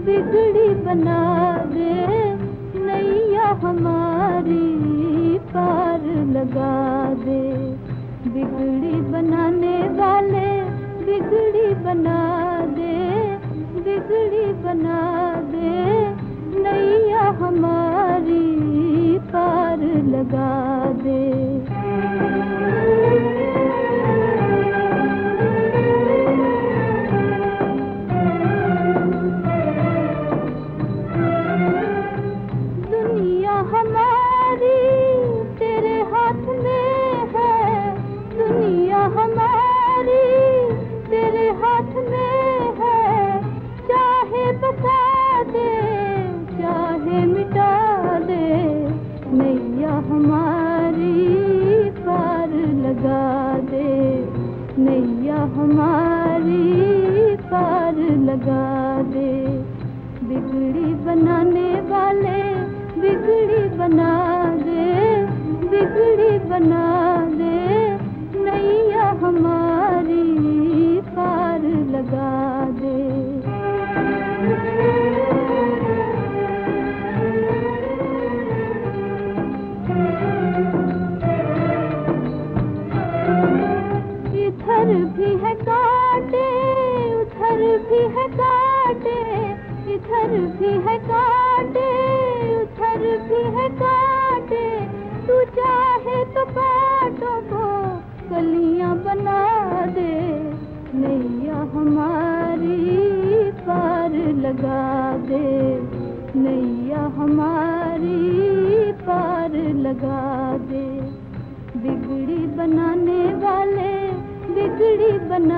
बिगड़ी बना दे नैया हमारी पार लगा दे। बिगड़ी बनाने वाले बिगड़ी बना दे, बिगड़ी बना दे नैया हमारी पार लगा दे। दुनिया हमारी तेरे हाथ में है, दुनिया हमारी तेरे हाथ में है। चाहे बचा दे चाहे मिटा दे नैया हमारी पार लगा दे, नैया हमारी पार लगा दे। बिगड़ी बनाने वाले बिगड़ी बना दे, बिगड़ी बना दे नैया हमारी पार लगा दे। इधर भी है कांटे उधर भी है कांटे, इधर भी है कांटे उधर भी है कांटे। तू चाहे तो कांटों को कलियां बना दे नैया हमारी पार लगा दे, नैया हमारी पार लगा दे। बिगड़ी बनाने वाले बिगड़ी बना